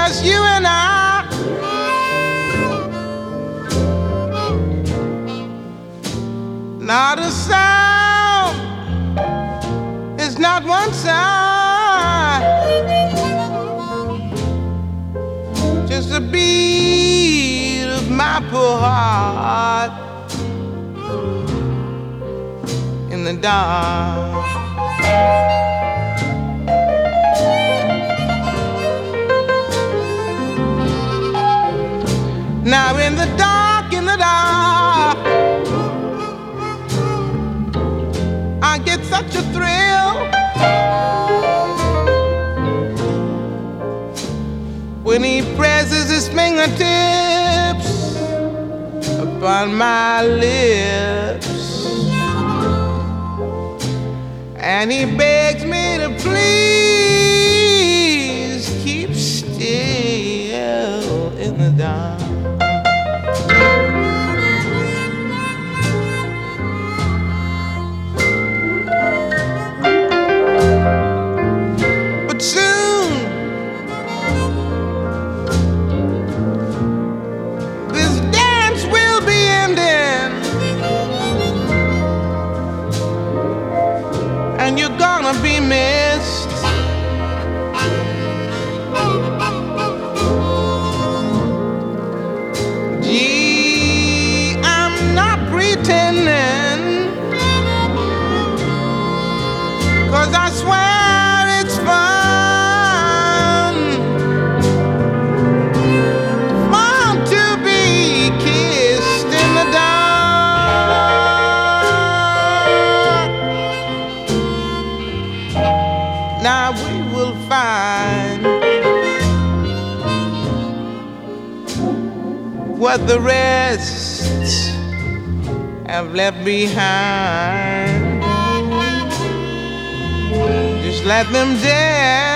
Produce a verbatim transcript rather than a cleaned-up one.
just you and I. Not a sound, it's not one sound, just a beat of my poor heart in the dark. Now in the dark, in the dark, I get such a thrill when he presses his fingertips upon my lips, and he begs me to please keep still in the dark. But soon this dance will be ending, and you're gonna be missed. Gee, I'm not pretending, 'cause I swear it's fun, fun to be kissed in the dark. Now we will find what the rest have left behind. Just let them dance